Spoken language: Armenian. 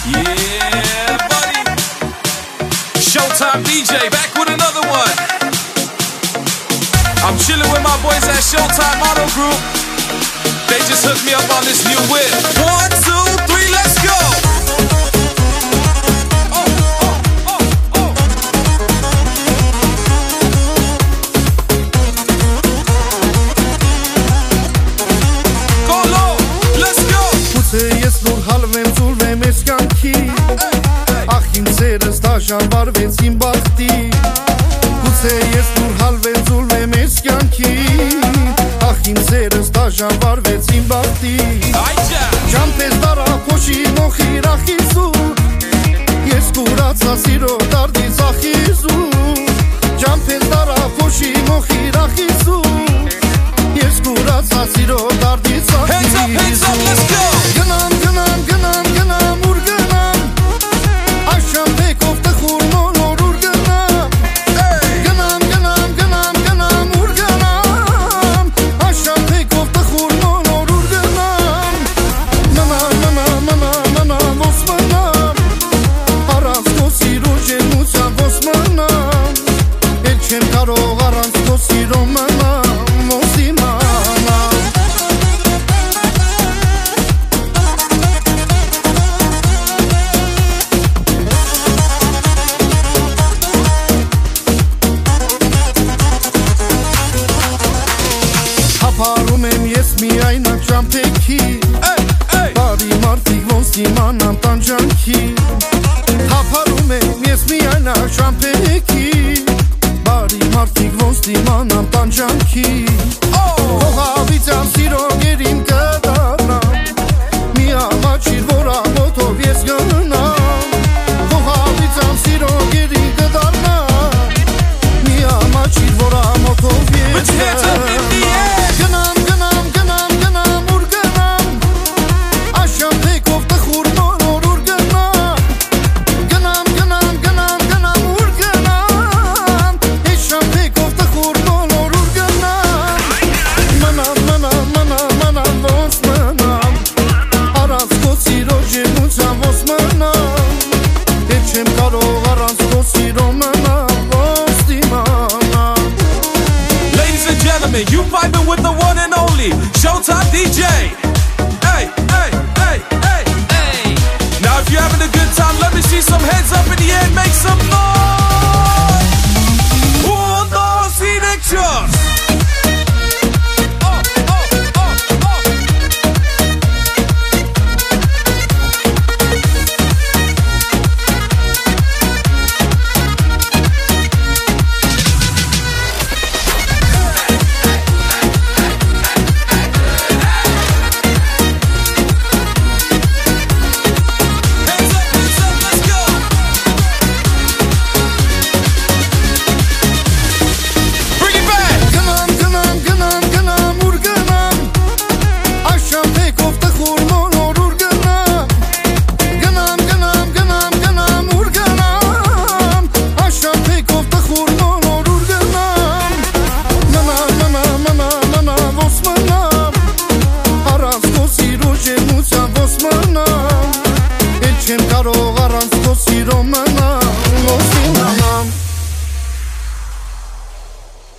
Yeah, buddy. Showtime DJ back with another one. I'm chilling with my boys at Showtime Auto Group. They just hooked me up on this new whip. 1, 2, 3, let's go. Վարվեց իմ բախտի Գուցե ես դուր հալվեն զուլվեմ ես կյանքի Ախ իմ սերս դաժան վարվեց իմ բախտի Ճամպես դարա փոշի մոխիր ախիզու Ես կուրացա սիրո դարդից ախիզու Ճամպես դարա փոշի մոխիր ախիզու Ես կուրացա սիրո դարդից ախիզու Գնամ, գնամ, գնամ, գնամ, ուր գնամ Աշան պեկով տխուր նոր ուր գնամ Գնամ, գնամ, գնամ, գնամ, ուր գնամ Աշան պեկով տխուր նոր ուր գնամ Մնամ, մնամ, մնամ, մնամ, ոս մնամ Առանց քո սիրո ջերմության ոս մնամ Էլ չեմ կարող առանց քո սիրո մնամ ոս իմանամ Հապարում եմ ես միայն ակժամպեքի Բարի մարդիկ ոնց իմանամ տանջանքի Հապարում եմ ես միայն ակժամպեքի Բարի մարդիկ ոնց իմանամ տանջանքի Հողավիցյան սիրո գերիմ կդարնամ Մի ամաչիր որ ամոտով ես գնամ Հողավիցյան սիրո գերիմ կդարնամ Մի ամաչիր որ ամոտով ես գնամ Գնամ, գնամ, գնամ, գնամ, ուր գնամ Աշան պեկով տխուր նոր ուր գնամ Գնամ, գնամ, գնամ, գնամ, ուր գնամ Աշան պեկով տխուր նոր ուր գնամ Մնամ, մնամ, մնամ, մնամ, ոնց մնամ Առանց քո սիրո ջերմության ոնց մնամ Եվ չեմ կարող առանց քո սիրո մնամ ոնց դիմանամ Ladies and gentlemen, you vibing with the one and only Showtime DJ. Hey, hey, hey, hey, hey. Now if you're having a good time, let me see some heads up in the air and make some noise.